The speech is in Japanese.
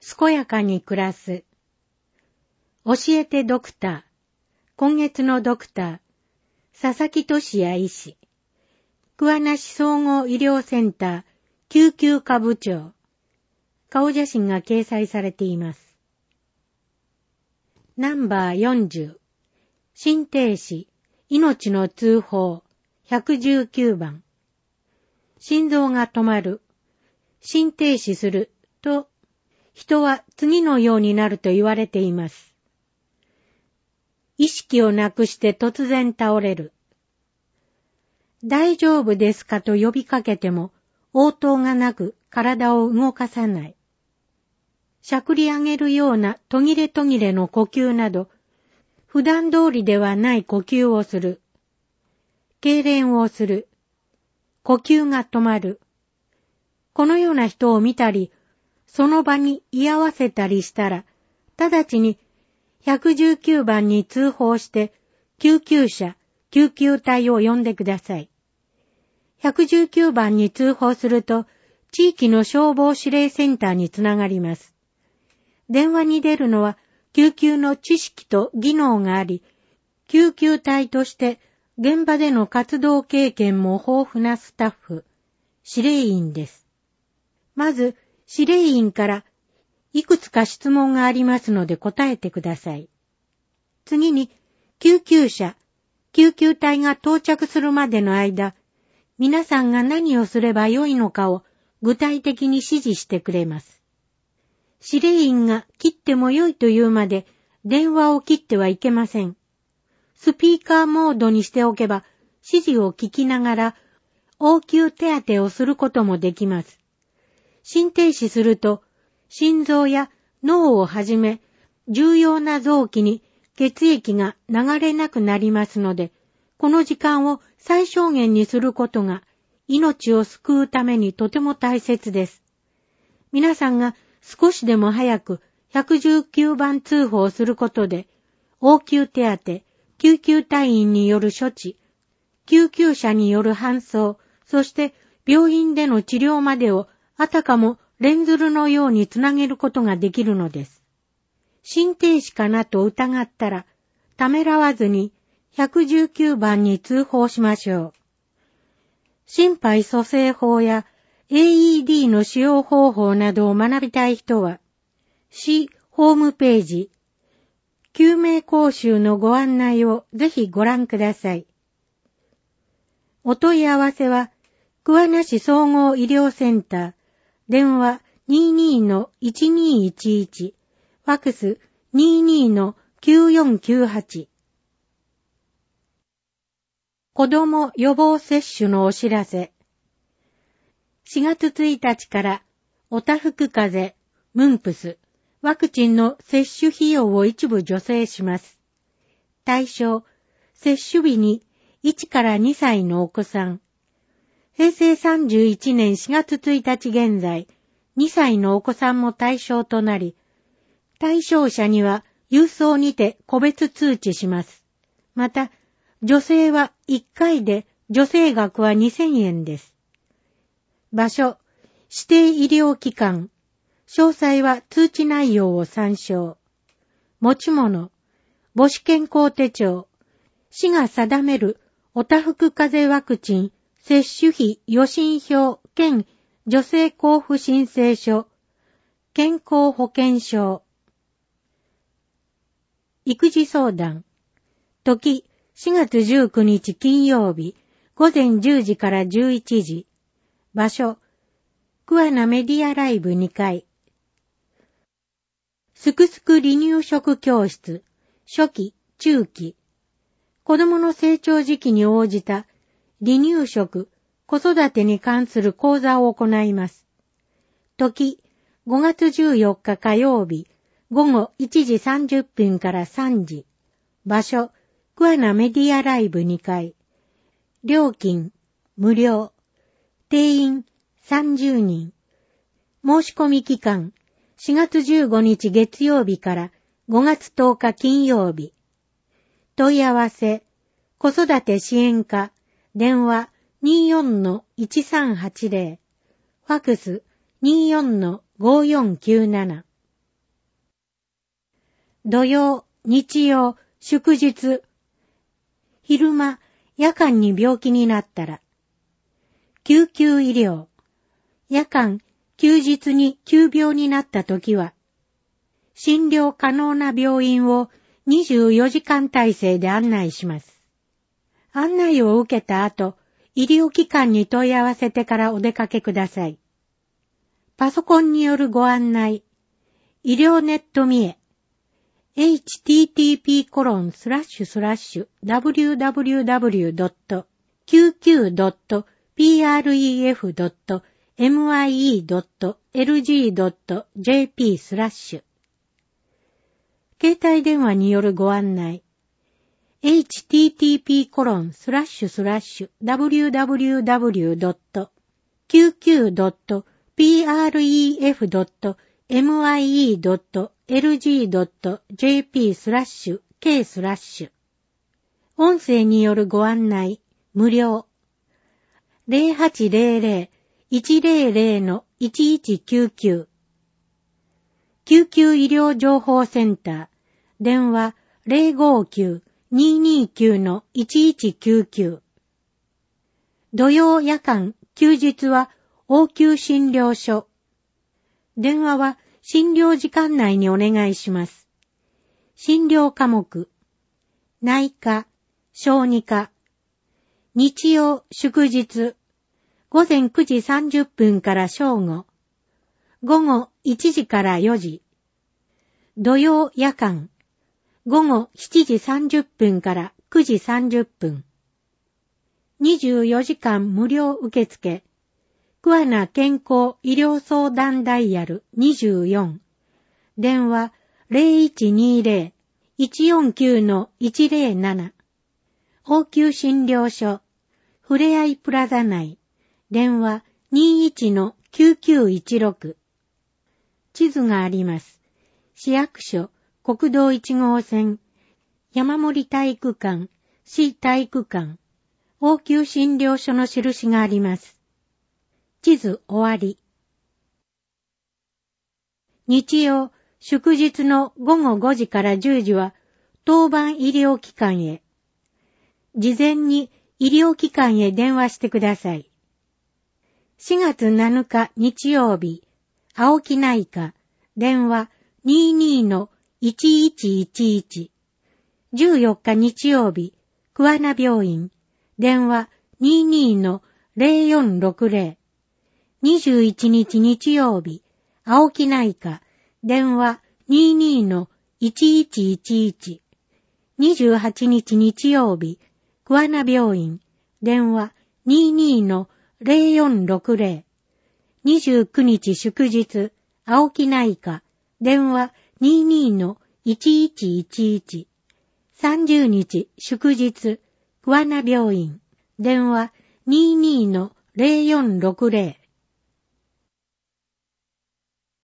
健やかに暮らす。教えてドクター。今月のドクター、佐々木俊也医師。桑名市総合医療センター救急科部長。顔写真が掲載されています。ナンバー40。心停止、命の通報、119番。心臓が止まる、心停止すると、人は次のようになると言われています。意識をなくして突然倒れる。大丈夫ですかと呼びかけても応答がなく体を動かさない。しゃくり上げるような途切れ途切れの呼吸など、普段通りではない呼吸をする。痙攣をする。呼吸が止まる。このような人を見たり、その場に居合わせたりしたら、直ちに119番に通報して救急車、救急隊を呼んでください。119番に通報すると、地域の消防指令センターにつながります。電話に出るのは救急の知識と技能があり、救急隊として現場での活動経験も豊富なスタッフ、指令員です。まず、指令員からいくつか質問がありますので答えてください。次に、救急車、救急隊が到着するまでの間、皆さんが何をすればよいのかを具体的に指示してくれます。指令員が切ってもよいというまで電話を切ってはいけません。スピーカーモードにしておけば指示を聞きながら応急手当てをすることもできます。心停止すると心臓や脳をはじめ重要な臓器に血液が流れなくなりますので、この時間を最小限にすることが命を救うためにとても大切です。皆さんが少しでも早く119番通報することで、応急手当、救急隊員による処置、救急車による搬送、そして病院での治療までをあたかも連づるのようにつなげることができるのです。心停止かなと疑ったら、ためらわずに119番に通報しましょう。心肺蘇生法やAED の使用方法などを学びたい人は、市ホームページ、救命講習のご案内をぜひご覧ください。お問い合わせは、桑名市総合医療センター、電話 22-1211、ファクス 22-9498。子ども予防接種のお知らせ。4月1日からおたふく風邪、ムンプス、ワクチンの接種費用を一部助成します。対象、接種日に1から2歳のお子さん。平成31年4月1日現在、2歳のお子さんも対象となり、対象者には郵送にて個別通知します。また、助成は1回で助成額は2000円です。場所、指定医療機関。詳細は通知内容を参照。持ち物、母子健康手帳。市が定めるおたふく風邪ワクチン接種費予診票兼助成交付申請書。健康保険証。育児相談。時、4月19日金曜日、午前10時から11時。場所、桑名メディアライブ2階。すくすく離乳食教室、初期、中期。子供の成長時期に応じた離乳食、子育てに関する講座を行います。時、5月14日火曜日、午後1時30分から3時。場所、桑名メディアライブ2階。料金、無料。定員、30人。申し込み期間、4月15日月曜日から5月10日金曜日。問い合わせ、子育て支援課、電話 24-1380、ファクス 24-5497。 土曜、日曜、祝日、昼間、夜間に病気になったら、救急医療、夜間、休日に急病になったときは、診療可能な病院を24時間体制で案内します。案内を受けた後、医療機関に問い合わせてからお出かけください。パソコンによるご案内、医療ネット見え、http://www.救急.pref.mie.lg.jp/ 携帯電話によるご案内、http://www.救急.pref.mie.lg.jp/k/ 音声によるご案内、無料。0800-100-1199 救急医療情報センター、電話059-229-1199 土曜夜間、休日は応急診療所。電話は診療時間内にお願いします。診療科目、内科、小児科。日曜、祝日、午前9時30分から正午。午後1時から4時。土曜夜間、午後7時30分から9時30分。24時間無料受付。桑名健康医療相談ダイヤル24。電話0120-149-107。応急診療所。ふれあいプラザ内。電話21-9916。地図があります。市役所、国道1号線、山森体育館、市体育館、応急診療所の印があります。地図終わり。日曜、祝日の午後5時から10時は、当番医療機関へ。事前に医療機関へ電話してください。4月7日日曜日、青木内科、電話22-1111。14日日曜日、桑名病院、電話22-0460。21日日曜日、青木内科、電話22-1111。28日日曜日、桑名病院、電話22-0460。29日祝日、青木内科、電話22-1111。30日祝日、桑名病院、電話22-0460。